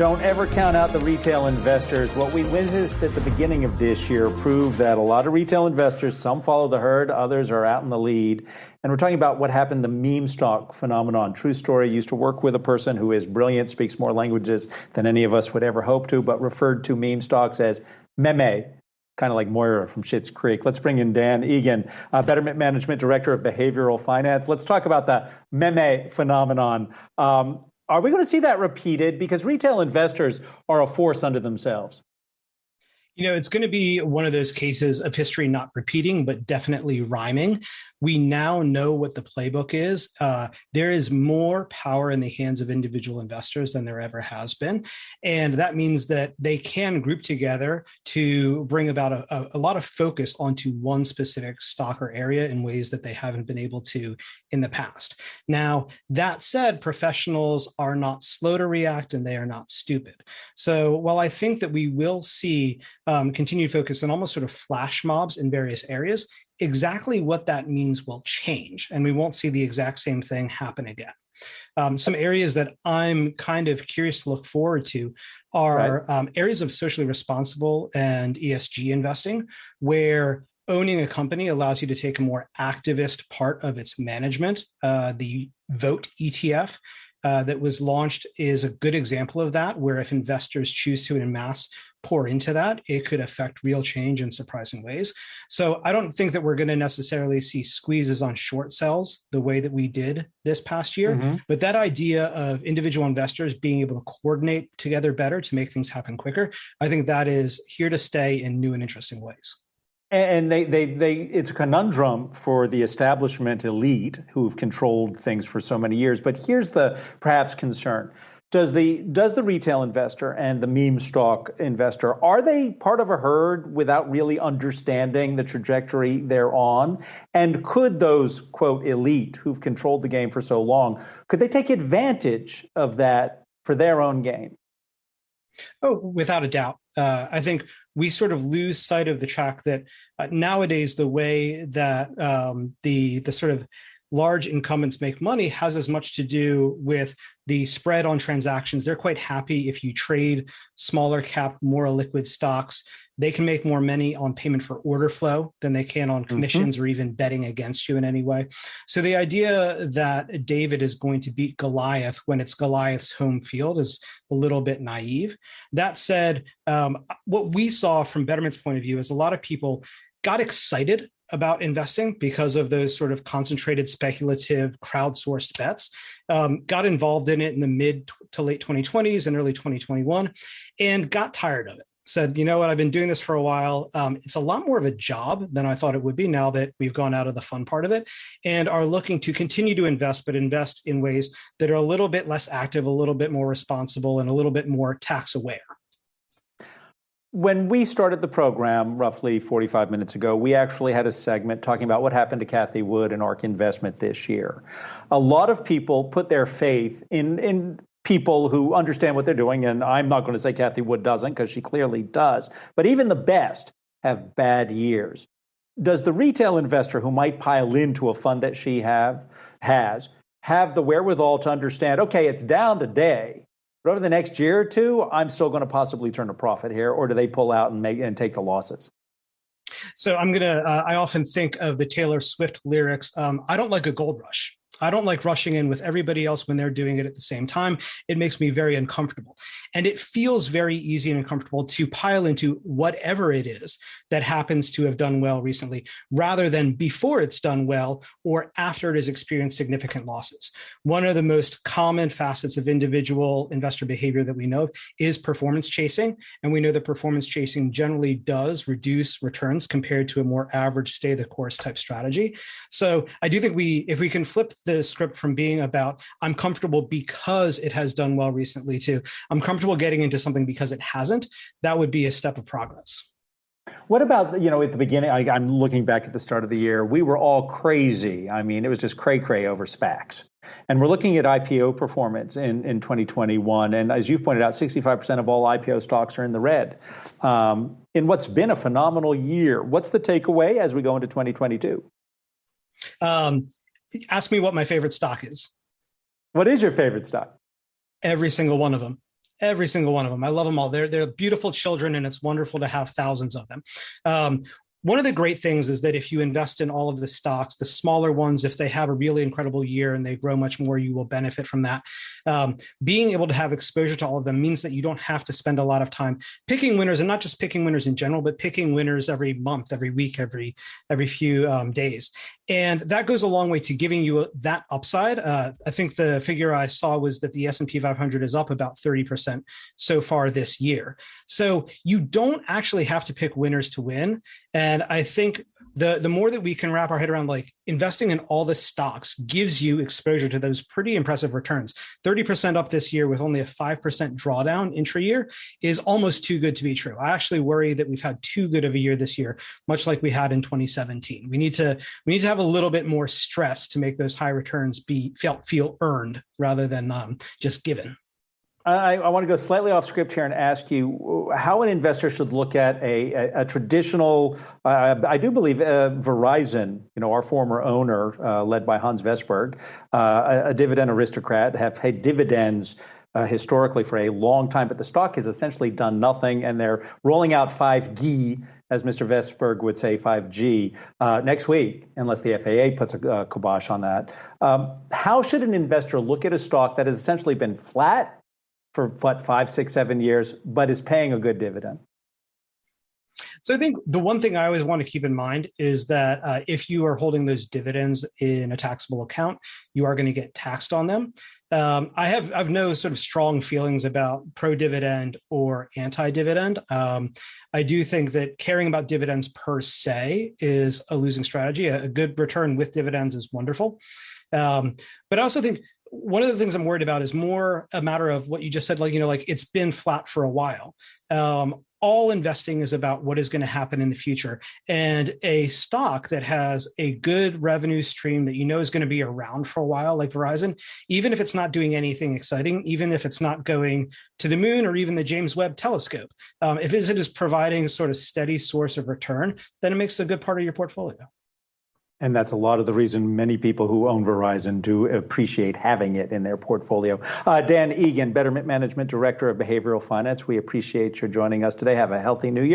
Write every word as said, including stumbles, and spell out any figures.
don't ever count out the retail investors. What we witnessed at the beginning of this year proved that a lot of retail investors, some follow the herd, others are out in the lead. And we're talking about what happened, the meme stock phenomenon. True story, used to work with a person who is brilliant, speaks more languages than any of us would ever hope to, but referred to meme stocks as meme. Kind of like Moira from Schitt's Creek. Let's bring in Dan Egan, uh, Betterment Management Director of Behavioral Finance. Let's talk about the meme phenomenon. Um, are we going to see that repeated? Because retail investors are a force unto themselves. You know, it's going to be one of those cases of history not repeating, but definitely rhyming. We now know what the playbook is. Uh, there is more power in the hands of individual investors than there ever has been. And that means that they can group together to bring about a, a, a lot of focus onto one specific stock or area in ways that they haven't been able to in the past. Now, that said, professionals are not slow to react and they are not stupid. So while I think that we will see Um, continued focus on almost sort of flash mobs in various areas, exactly what that means will change, and we won't see the exact same thing happen again. Um, some areas that I'm kind of curious to look forward to are right. um, areas of socially responsible and E S G investing, where owning a company allows you to take a more activist part of its management. Uh, the Vote E T F uh, that was launched is a good example of that, where if investors choose to en masse pour into that, it could affect real change in surprising ways. So I don't think that we're going to necessarily see squeezes on short sells the way that we did this past year. Mm-hmm. But that idea of individual investors being able to coordinate together better to make things happen quicker, I think that is here to stay in new and interesting ways. And they, they, they, it's a conundrum for the establishment elite who've controlled things for so many years. But here's the perhaps concern. Does the does the retail investor and the meme stock investor, are they part of a herd without really understanding the trajectory they're on? And could those, quote, elite who've controlled the game for so long, could they take advantage of that for their own gain? Oh, without a doubt. Uh, I think we sort of lose sight of the track that uh, nowadays the way that um, the the sort of large incumbents make money has as much to do with the spread on transactions. They're quite happy if you trade smaller cap, more liquid stocks. They can make more money on payment for order flow than they can on commissions mm-hmm. or even betting against you in any way. So the idea that David is going to beat Goliath when it's Goliath's home field is a little bit naive. That said, um, what we saw from Betterment's point of view is a lot of people got excited about investing because of those sort of concentrated, speculative, crowdsourced bets, um, got involved in it in the mid to late twenty twenties and early twenty twenty-one, and got tired of it. Said, you know what, I've been doing this for a while. Um, it's a lot more of a job than I thought it would be now that we've gone out of the fun part of it, and are looking to continue to invest, but invest in ways that are a little bit less active, a little bit more responsible, and a little bit more tax aware. When we started the program roughly forty-five minutes ago, we actually had a segment talking about what happened to Cathie Wood and ARK Investment this year. A lot of people put their faith in, in people who understand what they're doing, and I'm not going to say Cathie Wood doesn't, because she clearly does. But even the best have bad years. Does the retail investor who might pile into a fund that she have has have the wherewithal to understand, okay, it's down today, but over the next year or two, I'm still going to possibly turn a profit here, or do they pull out and make and take the losses? So I'm going to, uh, I often think of the Taylor Swift lyrics, um, I don't like a gold rush. I don't like rushing in with everybody else when they're doing it at the same time. It makes me very uncomfortable. And it feels very easy and uncomfortable to pile into whatever it is that happens to have done well recently, rather than before it's done well or after it has experienced significant losses. One of the most common facets of individual investor behavior that we know of is performance chasing. And we know that performance chasing generally does reduce returns compared to a more average stay the course type strategy. So I do think we, if we can flip the script from being about, I'm comfortable because it has done well recently, to I'm comfortable getting into something because it hasn't, that would be a step of progress. What about, you know, at the beginning, I, I'm looking back at the start of the year, we were all crazy. I mean, it was just cray-cray over SPACs. And we're looking at I P O performance in, in twenty twenty-one. And as you've pointed out, sixty-five percent of all I P O stocks are in the red. Um, in what's been a phenomenal year, what's the takeaway as we go into twenty twenty-two? Um, ask me what my favorite stock is. What is your favorite stock? Every single one of them. Every single one of them. I love them all. They're they're beautiful children, and it's wonderful to have thousands of them. Um, One of the great things is that if you invest in all of the stocks, the smaller ones, if they have a really incredible year and they grow much more, you will benefit from that. Um, being able to have exposure to all of them means that you don't have to spend a lot of time picking winners, and not just picking winners in general, but picking winners every month, every week, every every few um, days. And that goes a long way to giving you a, that upside. Uh, I think the figure I saw was that the S and P five hundred is up about thirty percent so far this year. So you don't actually have to pick winners to win. And I think the, the more that we can wrap our head around, like, investing in all the stocks gives you exposure to those pretty impressive returns. thirty percent up this year with only a five percent drawdown intra-year is almost too good to be true. I actually worry that we've had too good of a year this year, much like we had in twenty seventeen. We need to we need to have a little bit more stress to make those high returns be feel, feel earned rather than um, just given. I, I want to go slightly off script here and ask you how an investor should look at a, a, a traditional, uh, I do believe uh, Verizon, you know, our former owner, uh, led by Hans Vestberg, uh, a, a dividend aristocrat, have paid dividends uh, historically for a long time, but the stock has essentially done nothing, and they're rolling out five G, as Mister Vestberg would say, five G, uh, next week, unless the F A A puts a uh, kibosh on that. Um, how should an investor look at a stock that has essentially been flat for what, five, six, seven years, but is paying a good dividend? So I think the one thing I always want to keep in mind is that uh, if you are holding those dividends in a taxable account, you are going to get taxed on them. Um, I have I've no sort of strong feelings about pro-dividend or anti-dividend. Um, I do think that caring about dividends per se is a losing strategy. A, a good return with dividends is wonderful. Um, but I also think one of the things I'm worried about is more a matter of what you just said, like, you know, like, it's been flat for a while. Um, all investing is about what is going to happen in the future. And a stock that has a good revenue stream that you know is going to be around for a while, like Verizon, even if it's not doing anything exciting, even if it's not going to the moon or even the James Webb telescope, um, if it is providing a sort of steady source of return, then it makes a good part of your portfolio. And that's a lot of the reason many people who own Verizon do appreciate having it in their portfolio. Uh, Dan Egan, Betterment Management Director of Behavioral Finance, we appreciate your joining us today. Have a healthy new year.